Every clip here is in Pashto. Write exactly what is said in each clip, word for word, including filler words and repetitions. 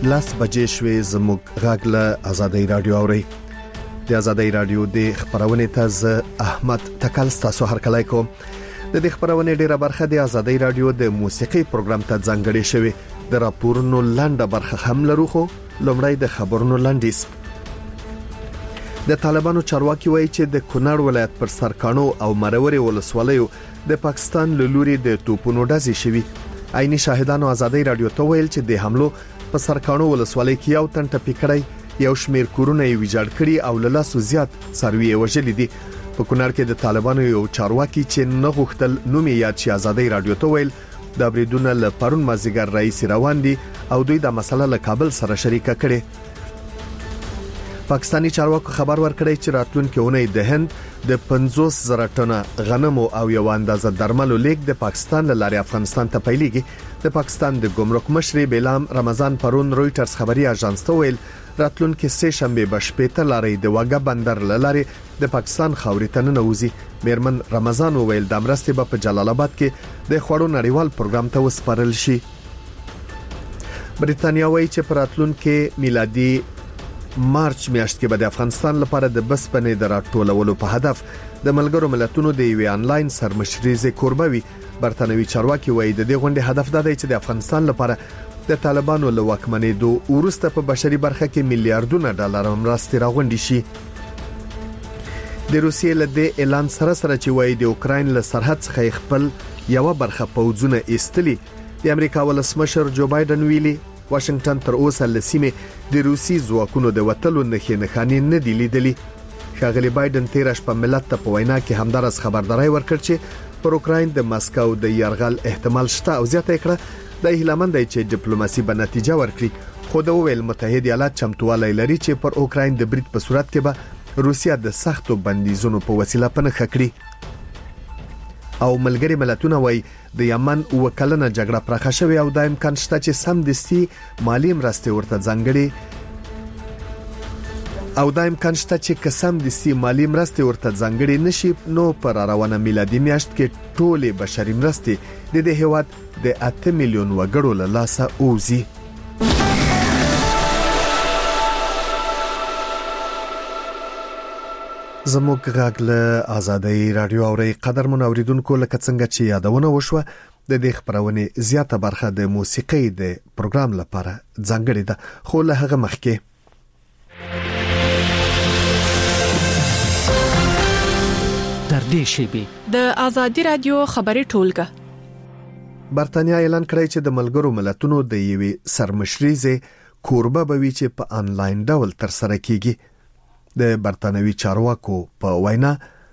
لاس بجې شوې زموږ غږ له آزادۍ رادیو اوري د آزادۍ رادیو د خبرونه تازه احمد تکل تاسو هر کله کوم د دې خبرونه ډیره برخه د آزادۍ رادیو د موسیقي پروګرام ته ځانګړې شوی د راپورونو لاندې برخه هم لرو خو لومړی د خبرونو لاندیس د طالبانو چارواکي وایي چې د کونړ ولایت پر سرکانو او مروري ولسوالیو د پاکستان له لوري د توپونو ډزې شوي عیني شاهدانو آزادۍ رادیو ته ویل چې د حملو په سرکانو ولسوالۍ کې یو تن ټپي کړی یو شمیر کورونه یې ویجاړ کړي او له لاسو زیات څاروي وژلي دي په کونړ کې د طالبانو یو چارواکي چې نه غوښتل نوم یې یاد شي آزادۍ رادیو ته ویل د بریدونو له پرون مازیګر رئیس روان دي او دوی د مسله له کابل سره شریکه کړي پاکستانی چارواکو خبر ورکړی چې راتلونکي اونۍ د هند د پنځوس زره ټنه غنمو او یو اندازه درملو لیک د پاکستان له لارې افغانستان ته پیلېږي د پاکستان د ګمرک مشر بیلام رمضان پرون رويټرز خبري اژانس ته ویل راتلونکي سه شنبه بشپېته لارې د واګه بندر لارې د پاکستان خاورې ته ننوځي میرمن رمضان ویل د مرستې په جلال آباد کې د خوړو نړیوال پروګرام ته وسپارل شي بریتانیا وایي چې په راتلونکي میلادي مارچ میاشت کې به د افغانستان لپاره د بسپنې د راټولولو په هدف د ملګرو ملتونو د یو آنلاین سرمشريزه کوربوي برتانوي چارواکي وایي د دې غونډې هدف دا دی چې د افغانستان لپاره د طالبانو له واکمنېدو وروسته په بشري برخه کې میلیارډونه ډالر مرستې راغونډې شي د روسیې له دې اعلان سره سره چې وایي د اوکرين له سرحد څخه خپل یو برخه پوځونه ایستلي د امریکا ولسمشر جو بایدن ویلي واشنگټن تر اوسه لسیمه د روسي ځواکونو د وټلو نښې نښانې نه دی لیدلي ښاغلي بایدن تیرش په ملت ته په وینا کې همدارس خبرداري ورکړ چې پر اوکرين د مسکو د يرغل احتمال شته او زیاته کړه د هیلمند چې ډیپلوماسي به نتیجه ورکړي خو د ویل متحده ایالات چمتوالی لري چې پر اوکرين د برید په صورت کې به روسیا د سختو بندیزونو په وسیله پنځه کړي او ملګری ملتونه وای د یمن وکلنه جګړه پرخه شوی او د امکان شته چې سم دستي مالی مرستې ورته ځانګړي او د امکان شته چې قسم دستي مالی مرستې ورته ځانګړي نشي نو پر روانه میلادي میاشت کې ټولې بشري مرستې د دې هیواد د اته میلیون وګړو له لاسه اوزي زموږ غږ له آزادۍ رادیو اوري قدر منوریدونکو لکه څنګه چې یادونه وشوه د دې خبرونه زیاته برخه د موسیقي د پروګرام لپاره ځانګړې ده خو له هغه مخکې تر دې شی د آزادۍ رادیو خبري ټولګه برتانیا اعلان کړی چې د ملګرو ملتونو د یوې سرمشريزه کوربه بوي چې په انلاین ډول تر سره کیږي د برتانوي چارواکو په وینا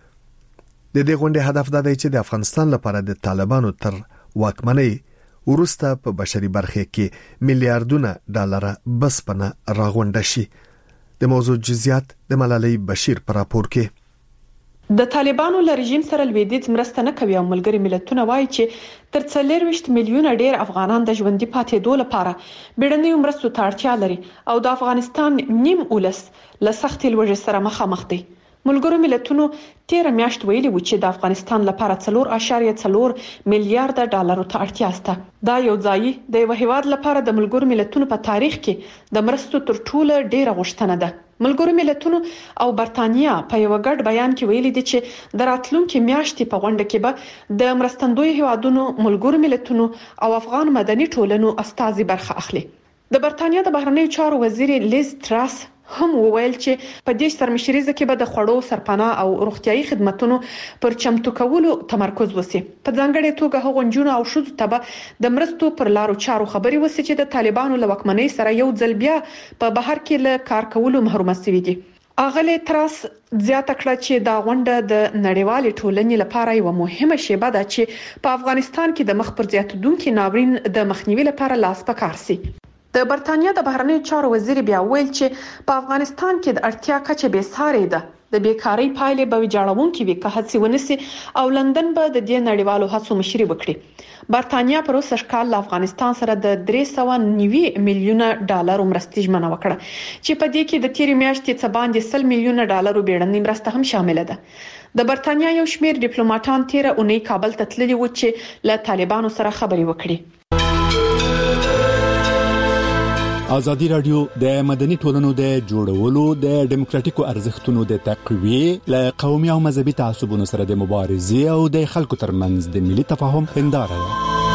د دې غونډې هدف دا دی چې د افغانستان لپاره د طالبانو تر واکمنۍ وروسته په بشري برخه کې میلیارډونه ډالر بسپنه راغونډه شي د موضوع جزئیات د ملالۍ بشیر پر راپور کې د طالبانو له رژیم سره لویدیځ مرسته نه کوي او ملګری ملتونه وایي چې تر څلور ویشت میلیونه ډیر افغانان د ژوندۍ پاتې دوه لپاره بیړنۍ مرستو ته اړتیا لري او د افغانستان نیم اولس له سخت لوږې سره مخامخ دي ملګرو ملتونو تیر میاشت ویلي و چې د افغانستان لپاره څلور اعشاریه څلور میلیارډ ډالر ته اړتیا شته دا یو ځای د یو هیواد لپاره د ملګرو ملتونو په تاریخ کې د مرستو تر ټولو ډیره غوښتنه ده ملګرو ملتونو او برتانیا په یو ګډ بیان کې ویلي دي چې د راتلونکو میاشتې په غونډه کې به د مرستندوی هیوادونو ملګرو ملتونو او افغان مدني ټولنو استازي برخه اخلي د برتانیا د بهرنیو چارو وزیر لیز تراس هم وویل چې په دې سرمشريزه کې به د خوړو سرپناه او روغتيایي خدماتو پر چمتو کولو تمرکز وسی په ځانګړي توګه هغو جنونو او شذ ته د مرستو پر لارو چارو خبري وسی چې د طالبانو له واکمنۍ سره یو ځل بیا په بهر کې له کار کولو محروم شوي دي اغلی تراس زیاته کړه چې دا غونډه د نړیوال ټولنې لپاره یو مهمه شیبه ده چې په افغانستان کې د مخ پر زیاتېدونکو ناورین د مخنیوي لپاره لاس پکار سي د برتانیا د بهرنیو چارو وزیر بیا ویل چې په افغانستان کې د اړتیا کچه به ساري ده د بیکاری پایلې به ویجاړونکې وي که هڅې ونسي او لندن به د دې نړیوالو هڅو مشري وکړي برتانیا پر اوسه ښکال افغانستان سره د درې سوه نوي میلیونه ډالر مرستې ژمنه وکړه چې په دې کې د تیر میاشتې څخه باندې سل میلیونه ډالر بیړنۍ مرسته هم شامل ده د برتانیا یو شمیر ډیپلوماټان تیر اونۍ کابل ته تللي و چې له طالبانو سره خبري وکړي ازادي رادیو د مدني ټولنو د جوړولو د ډیموکراتیکو ارزښتونو د تقویه ل قومي او مذهبي تعصبونو سره د مبارزې او د خلکو ترمنځ د ملي تفاهم هنداره ده.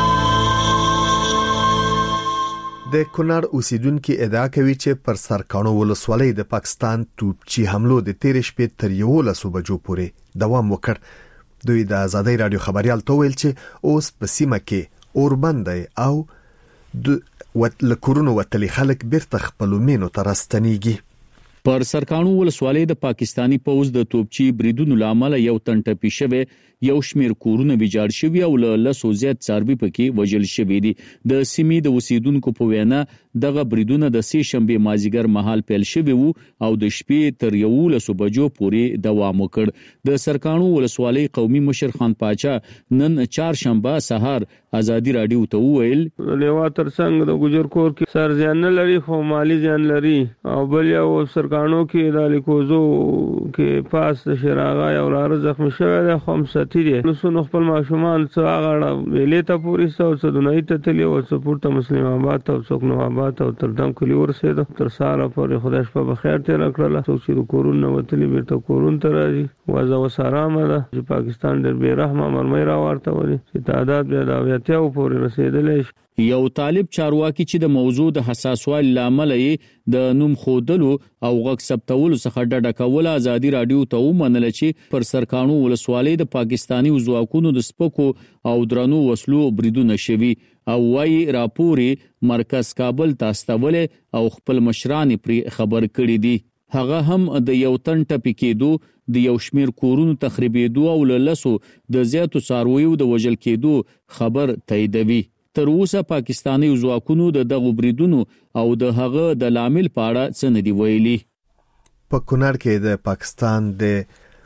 د کونړ اوسیدونکو ادعا کوي چې پر سرکانو ولسوالۍ د پاکستان توپچی حملو د تیر شپې تر یو لسو بجو پورې دوام وکړ. دوی د ازادي رادیو خبريال ته ویل چې اوس په سیمه کې اوربند او د لکورونو وتلی خلک بیرته خپل مینو ته راستنیږي. پر سرکانو ولسوالۍ د پاکستانی پوز د توپچی بریدونو لامل یو تن ټپي شوی، یو شمیر کورونه ویجاړ شوی او له لسو زیات څاروي پکې وژل شوی دي. د سیمې د اوسیدونکو په وینا دغه بریدونه د سې شنبه مازیګر مهال پیل شوی وو او د شپې تر یو لسو بجو پورې دوام وکړ. د سرکانو ولسوالۍ قومي مشر خان پاچا نن چهارشنبه سهار ازادي رادیو ته وویل لیوا تر څنګه د ګجر کور کې سر ځان نه لري خو مالی ځان لري او بل یو سرکانو کې د لیکوزو کې پاس د شراغا یو لار زخم شوی د خمسه تیری نو سن خپل ماشومان څو هغه ویلې ته پوری څو څو دنۍ ته تلی او څو پورته مسلم آباد او څوک نو آباد او تر دم کلی ورسېد تر ساره پورې خدای شپه بخیر تیر کړل. څوک چې کورون نو وتلی بیرته کورون ته راځي وازه وسارامه ده چې پاکستان ډېر بے رحمه مرمۍ را ورته وري چې تعداد بیا دا ویته او پورې رسیدلې. یو طالب چارواکي چې د موضوع د حساسوالي لامل یې د نوم خودلو او غږ ثبتولو څخه ډډه کول ازادي رادیو ته ومنل چې پر سرکانو ولسوالۍ د پاکستانی ځواکونو د سپکو او درنو وسلو بریدونه شوي او وايي راپوري مرکز کابل ته استول او خپل مشران پرې خبر کړي دي. هغه هم د یو تن ټپي کېدو، د یو شمیر کورونو تخریبېدو او لسو د زیاتو څارویو د وژل کېدو خبر تاییدوي. تر اوسه پاکستانی ځواکونو د دغه بریدونو او د هغه د لامل په اړه څه نه دی ویلي. په کونړ کې د پاکستان د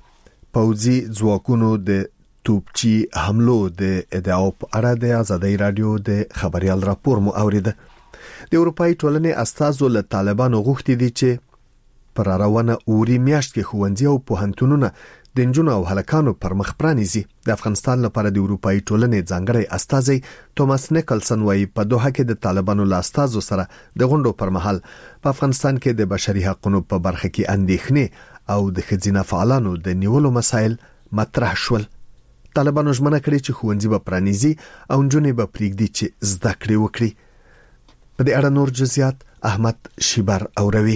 پوځي ځواکونو د توپچی حملو د ادعاو په اړه د ازادي رادیو د خبريال راپور مو اوریده. د اروپای ټولنې استازو له طالبانو غوښتي دي چې پر روانه اوري میاشت کې خوندې او پوهنتونونه د نجونو او هلکانو پر مخ پرانیزي. د افغانستان لپاره د اروپای ټولنې ځانګړی استازي توماس نیکلسن وايي په دوحه کې د طالبانو له استازو سره د غونډو پر مهال په افغانستان کې د بشري حقوقو په برخه کې اندېښنې او د ښځینه فعالانو د نیولو مسایل مطرح شول. طالبانو ژمنه کړې چې ښوونځي به پرانیزي او نجونې به پرېږدي چې زده کړې وکړي. په دې اړه نور جزئیات احمد شیبر اوروي.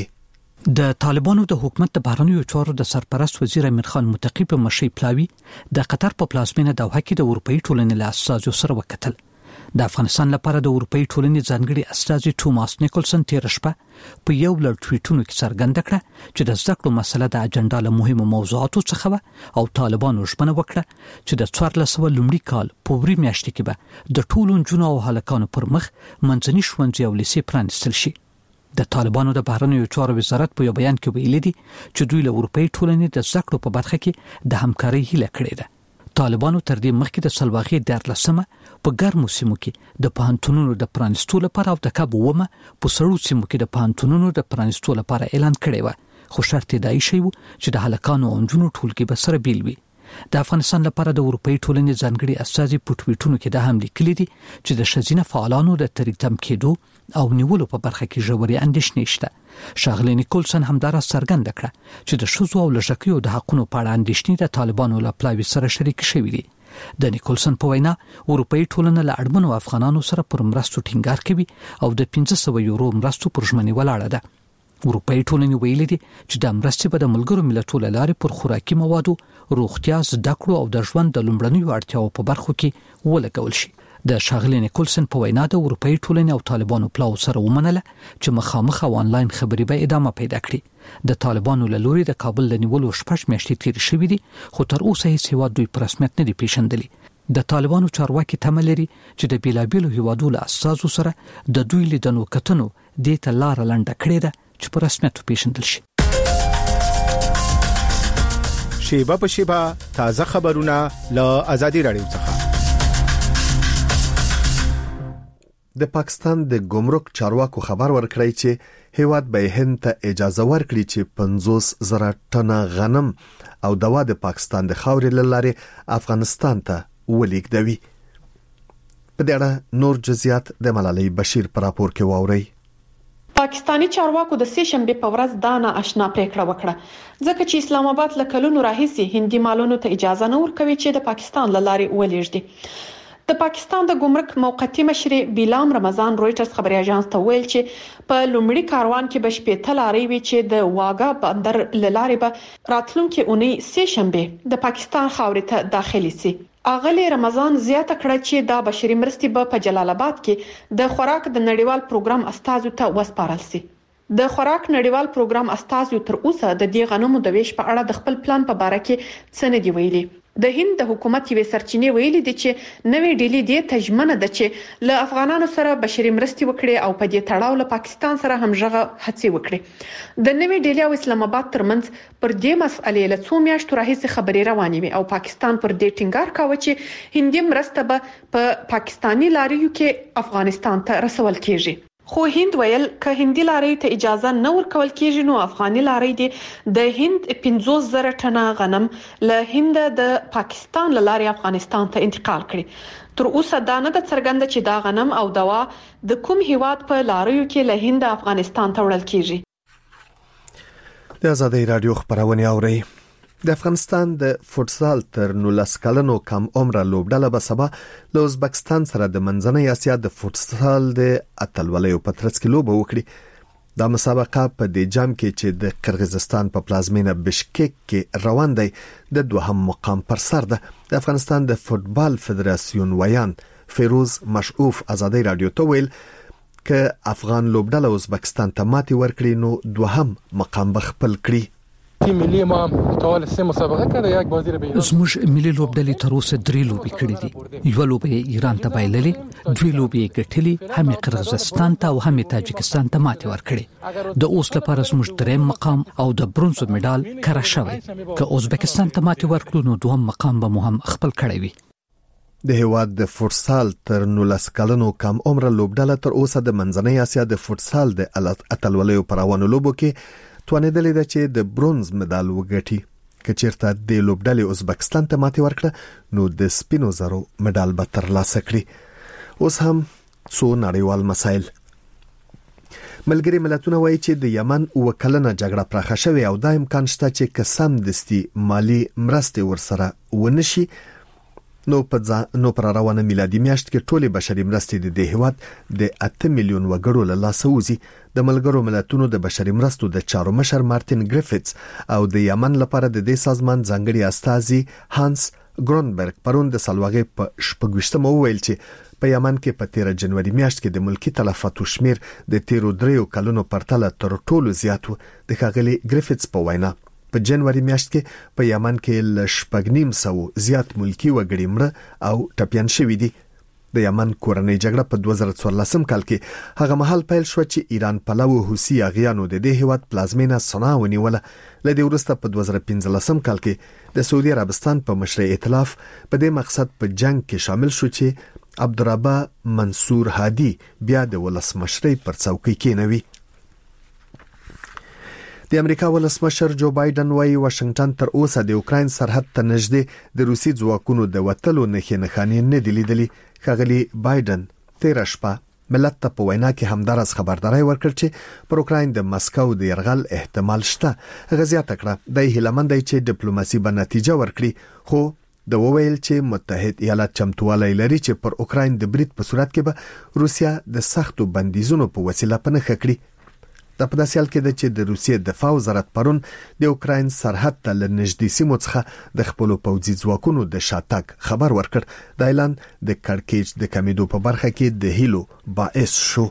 د طالبانو د حکومت د بهرنیو چارو د سرپرست وزیر امیر خان متقی په مشرۍ پلاوی د قطر په پلازمینه دوحه کې د اروپאי ټولنې له استازو سره وکتل. د افغانستان لپاره د اروپאי ټولنې ځانګړي استازي توماس نیکلسن تیر شپه په یو لړ ټویټونو کې څرګنده کړه چې د زده کړو مسله د اجنډا له مهمو موضوعاتو څخه و او طالبانو ژمنه وکړه چې د څوارلس سوه لومړي کال په وری میاشت کې به د ټولو نجونو او هلکانو پر مخ منځني ښوونځي او لیسې پرانیستل شي. د طالبانو د بهرنیو چارو وزارت په یو بیان کې ویلي دي چې دوی له اروپאי ټولنې د زده کړو په برخه کې د همکارۍ هیله کړې ده. طالبانو تر دې مخکې د سلواغې دیارلسمه په ګرمو سیمو کې د پوهنتونونو د پرانیستو لپاره او د کب اومه په سړو سیمو کې د پوهنتونونو د پرانیستو لپاره اعلان کړی و، خو شرط یې دا ایښی و چې د هلکانو او نجونو ټولګي به سره بیل وي. د افغانستان لپاره د اروپאי ټولنې ځانګړي استازي په ټویټونو کې دا هم لیکلي دي چې د ښځینه فعالانو د تریتم کېدو او نیولو په برخه کې ژورې اندېښنې شته. ښاغلي نیکلسن همداراز څرګنده کړه چې د ښځو او لږکیو د حقونو په اړه اندېښنې د طالبانو له پلاوي سره شریک شوي دي. د نیکلسن په وینا اروپאי ټولنه له اړمنو افغانانو سره پر مرستو ټینګار کوي او د پنځه سوه یورو مرستو پر ژمنې ولاړه ده. اروپאי ټولنې ویلي دي چې د مرستې به د ملګرو ملتونو لارې پر خوراکي موادو، روغتیا، زده کړو او د ژوند د لومړنیو اړتیاو په برخو کې ولګول شي. د ښاغلي نیکلسن په وینا د اروپאי ټولنې او طالبانو پلاو سره ومنله چې مخامخ او آنلاین خبرې به ادامه پیدا کړي. د طالبانو له لوري د کابل له نیولو شپږ میاشتې تېرې شوې دي، خو تر اوسه هیڅ هیواد دوی په رسمیت نه دي پیژندلي. د طالبانو چارواکي تمه لري چې د بیلابیلو هیوادو له اساسو سره د دوی لیدنو کتنو دې ته لاره لنډه کړې ده چې په رسمیت پیژندل شي. شیبه په شیبه تازه خبرونه له ازادي رادیو څخه. د پاکستان د ګمرک چارواکو خبر ورکړی چې هیواد به هند ته اجازه ورکړي چې پنځوس زره ټنه غنم او دوا د پاکستان د خاورې له لارې افغانستان ته ولېږدوي. په دې اړه نور جزئیات د ملالۍ بشیر پر راپور کې واورئ. پاکستانی چارواکو د سې شنبه په ورځ دا نه آشنا پریکړه وکړه ځکه چې اسلام آباد له کلونو راهیسې هندي مالونو ته اجازه نه ورکوي چې د پاکستان له لارې ولېږدي. د پاکستان د ګمرک موقتی مشر بیلام رمضان رويټرز خبري اژانس ته ویل چې په لومړي کاروان کې به شپږ لارې وي چې د واګا بندر لارې به راتلونکي اونۍ سې شنبه د پاکستان خاورې ته داخلي سي. اغلی رمضان زیاته کړه چې دا بشري مرستې به په جلال آباد کې د خوراک د نړیوال پروګرام استازو ته وسپارل سي. د خوراک نړیوال پروګرام استازو تر اوسه د دې غنمو د ویش په اړه د خپل پلان په باره کې څه نه دی ویلي. د هند د حکومت یوې سرچینې ویلي دي چې نوې ډیلی دې تجمنه ده چې له افغانانو سره بشري مرستې وکړي او په دې تړاو له پاکستان سره همغږه هڅې وکړي. د نوې ډیلی او اسلام آباد ترمنځ پر دې مسئلې له څو میاشتو راهیسې خبرې روانې وي او پاکستان پر دې ټینګار کاوه چې هندي مرسته به په پاکستانی لاریو کې افغانستان ته رسول کیږي. خو هند ویل که هندي لارې ته اجازه نه ورکول کیږي نو افغاني لارې دي د هند پنځوس زره ټنه غنم له هند د پاکستان له لارې افغانستان ته انتقال کړي. تر اوسه دا نه د څرګنده چې دا غنم او دوا د کوم هیواد په لاریو کې له هند افغانستان ته وړل کیږي. د آزادۍ رادیو خبرونه اوري. د افغانستان د فوتسال تر نولس کلنو کم عمره لوبډله به سبا له ازبکستان سره د منځنۍ اسیا د فوتسال د اتلولیو په ترڅ کې لوبه وکړي. دا مسابقه په دې جام کې چې د قرغیزستان په پلازمینه بشکک کې روان دی د دوهم مقام پر سر ده. د افغانستان د فوتبال فدراسیون ویان فیروز مشعوف آزادۍ رادیو ته ویل ک افغان لوبډله ازبکستان ته ماتې ورکړي نو دوهم مقام به خپل کړي. تیم ملی ما طوال سه مسابقه کړه یک بازی به زموږ ملي لوبډلې تر اوسه درې لوبې کړې دي. یو لوبه ایران ته بایللې، دوی لوبې ګټلې، هم قرغیزستان ته او هم تاجکستان ته ماتې ورکړې. د اوس لپاره زموږ دریم مقام او د برونز مډال کړه شوی. که ازبکستان ته ماتې ورکړو نو دوهم مقام به مو هم خپل کړی وي. د هیواد د فوتسال تر نولس کلنو کم عمره لوبډله تر اوسه د منځنۍ اسیا د فوتسال د اتلولیو پر روانو لوبو کې توانیدلې ده چې د برونز مډال وګټي. که چیرته د لوبډلې ازبکستان ته ماتې ورکړه نو د سپینو زرو مډال به ترلاسه کړي. اوس هم څو نړیوال مسایل. ملګری ملتونه وایي چې د یمن وکلنه جګړه پراخه شوې او دا امکان شته چې قسم دستي مالی مرستې ورسره ونشي نو په نو پر روانه میلادي میاشت کې ټولې بشري مرستې د دې هیواد د اته میلیون وګړو له لاسه وځي. د ملګرو ملتونو د بشري مرستو د چارو مشر مارټین ګریفټس او د یمن لپاره د دې سازمان ځانګړي استازي هانس ګرونبرګ پرون د سلواغې په شپږویشتمه وویل چې په یمن کې په تیر جنوري میاشت کې د ملکی تلفاتو شمیر د تیرو دریو کلونو پرتله تر ټولو زیات و. د ښاغلي ګریفټس په وینا په جنوري میاشت کې په یمن کې ل شپږ نیم سو زیات ملکی وګړي مړه او ټپيان شوي دي. د یمن کورنۍ جګړه په دوه زره څوارلسم کال کې هغه مهال پیل شو چې ایران پلو حوثي اغیانو د دې هیواد پلازمینه صنعا ونیوله. ل دې وروسته په دوه زره پنځلسم کال کې د سعودي عربستان په مشرۍ ائتلاف په دې مقصد په جنگ کې شامل شو چې عبدالربا منصور هادي بیا د ولسمشرۍ پر څوکۍ کېنوي. د امریکا ولسمشر جو بایدن وايي واشنگټن تر اوسه د اوکراین سرحد ته نږدې د روسي ځواکونو د وټلو نښې نښانې نه دي لیدلي. ښاغلي بایدن تیر شپه ملت ته په وینا کې همدارس خبرداري ورکړ چې پر اوکراین د مسکو د يرغل احتمال شته. هغه زیاته کړه د هیلمند دی چې ډیپلوماسي به نتیجه ورکړي خو د وویل چې متحد ایالات چمتووالی لري چې پر اوکراین د برید په صورت کې به روسیا د سختو بندیزونو په وسیله پنهخه کړي. د په داسې حال کې ده چې د روسیې دفاع وزارت پرون د اوکراین سرحد ته له نږدې سیمو څخه د خپلو پوځي ځواکونو د شاتګ خبر ورکړ. دا اعلان د کړکېچ د کمیدو په برخه کې د هیلو باعث شو.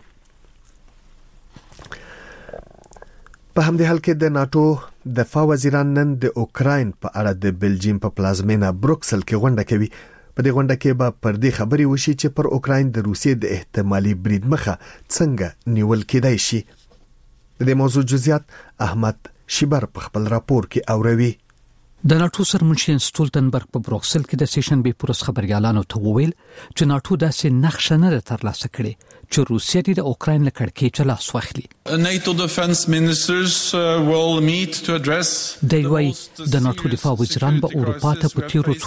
په همدې حال کې د ناتو دفاع وزیران نن د اوکراین په اړه د بلجیم په پلازمینه بروکسل کې غونډه کوي. په دې غونډه کې به پر دې خبرې وشي چې پر اوکراین د روسیې د احتمالي برید مخه څنګه نیول کېدای شي. د دې موضوع جزئیات احمد شیبر په خپل راپور کې اوروي. د ناتو سرمنشي ستولتنبرګ په بروکسل کې د سیشن به پورس خبريالانو ته وویل چې ناتو داسې نقشه نه ترلاسه کړي چې روسیه د اوکراین له کړکېچ لاس واخلي. NATO defense ministers uh, will meet to address د یوې د ناتو دفاع وزیران په اروپا ته په تیرو